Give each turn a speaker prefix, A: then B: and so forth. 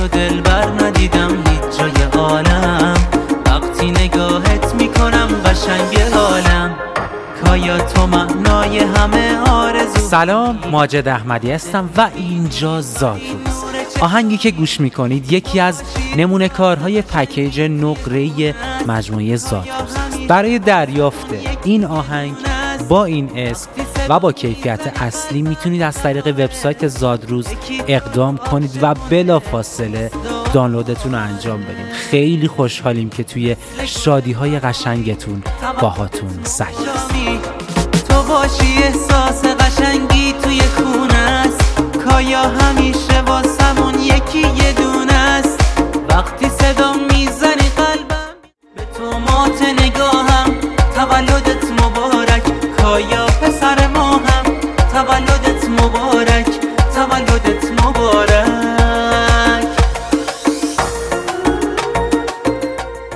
A: تو دلبر ندیدم هیچ جای عالم، وقتی نگاهت میکنم قشنگ حالم، کایا تو معنای همه آرزو.
B: سلام، ماجد احمدی هستم و اینجا زادروز. آهنگی که گوش میکنید یکی از نمونه کارهای پکیج نقره‌ای مجموعه زادروز. برای دریافت این آهنگ با این اسم و با کیفیت اصلی میتونید از طریق وبسایت زادروز اقدام کنید و بلافاصله دانلودتون رو انجام بدید. خیلی خوشحالیم که توی شادی‌های قشنگتون باهاتون سعی
A: تو باشی احساس قشنگی توی خونه است، کایا همیشه واسمون یکی